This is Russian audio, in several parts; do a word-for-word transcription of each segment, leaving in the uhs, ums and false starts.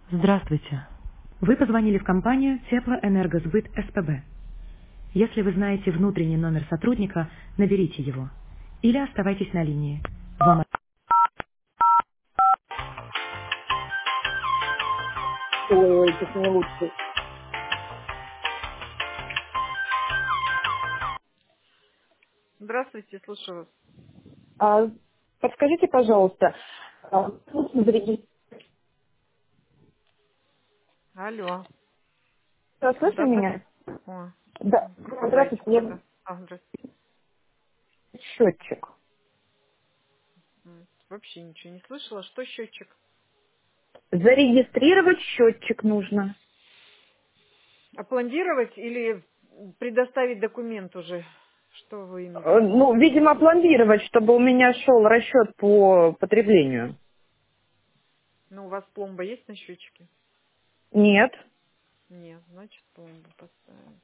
Здравствуйте. Вы позвонили в компанию Теплоэнергосбыт СПБ. Если вы знаете внутренний номер сотрудника, наберите его. Или оставайтесь на линии. Вам... Ой, это не лучше. Здравствуйте, слушаю вас. А, подскажите, пожалуйста, а, нужно зарегистрировать- Алло. слышно Да-да. меня? О, Да. говорите, Здравствуйте, я да. А, здравствуйте. счетчик. М, Вообще ничего не слышала. Что счетчик? Зарегистрировать счетчик нужно. Опломбировать или предоставить документ уже? Что вы имеете Э, в виду? Ну, видимо, пломбировать, чтобы у меня шел расчет по потреблению. Ну, у вас пломба есть на счетчике? Нет. Нет, значит пломбу поставим.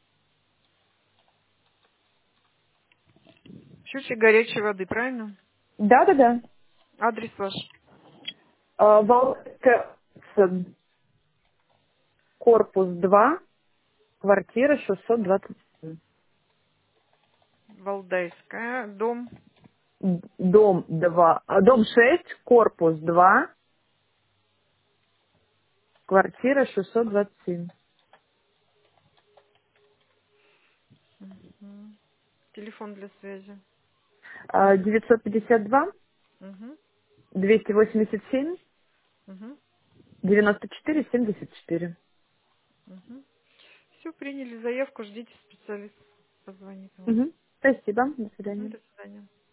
Счетчик горячей воды, правильно? Да-да-да. Адрес ваш? А, Волжская, корпус два, квартира шестьсот двадцать семь. Валдайская, дом. Дом два, а, дом шесть, корпус два, квартира шестьсот двадцать семь. Мгм. Телефон для связи. А, девятьсот пятьдесят два, Угу. двести восемьдесят семь, Угу. девяносто четыре, семьдесят четыре. Угу. Все, приняли заявку, ждите специалист. Позвонит вам. Мгм. Спасибо. До Мгм, свидания. до свидания.